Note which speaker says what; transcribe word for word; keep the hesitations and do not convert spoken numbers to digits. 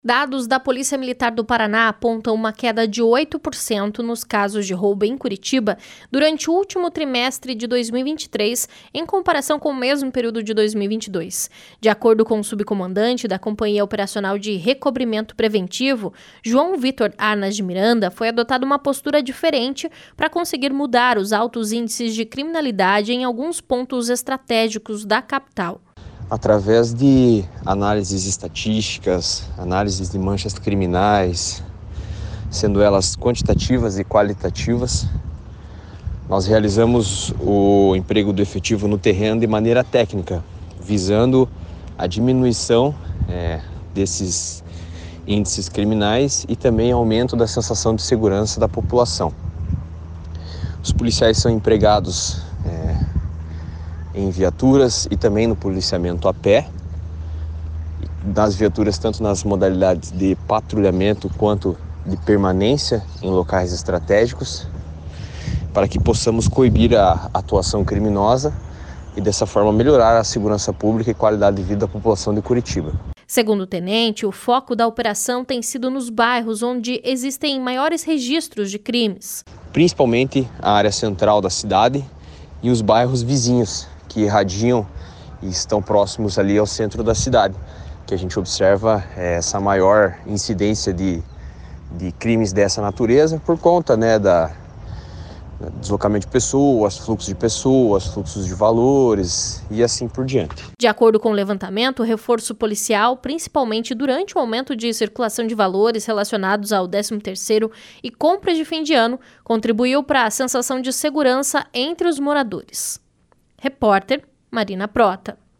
Speaker 1: Dados da Polícia Militar do Paraná apontam uma queda de oito por cento nos casos de roubo em Curitiba durante o último trimestre de dois mil e vinte e três, em comparação com o mesmo período de dois mil e vinte e dois. De acordo com o subcomandante da Companhia Operacional de Recobrimento Preventivo, João Vitor Arnas de Miranda, foi adotada uma postura diferente para conseguir mudar os altos índices de criminalidade em alguns pontos estratégicos da capital.
Speaker 2: Através de análises estatísticas, análises de manchas criminais, sendo elas quantitativas e qualitativas, nós realizamos o emprego do efetivo no terreno de maneira técnica, visando a diminuição é, desses índices criminais e também aumento da sensação de segurança da população. Os policiais são empregados é, em viaturas e também no policiamento a pé, nas viaturas tanto nas modalidades de patrulhamento quanto de permanência em locais estratégicos, para que possamos coibir a atuação criminosa e dessa forma melhorar a segurança pública e qualidade de vida da população de Curitiba.
Speaker 1: Segundo o tenente, o foco da operação tem sido nos bairros onde existem maiores registros de crimes.
Speaker 2: Principalmente a área central da cidade e os bairros vizinhos, que irradiam e estão próximos ali ao centro da cidade, que a gente observa é, essa maior incidência de, de crimes dessa natureza por conta né, da, da deslocamento de pessoas, fluxo de pessoas, fluxos de valores e assim por diante.
Speaker 1: De acordo com o levantamento, o reforço policial, principalmente durante o aumento de circulação de valores relacionados ao décimo terceiro e compras de fim de ano, contribuiu para a sensação de segurança entre os moradores. Repórter Marina Prota.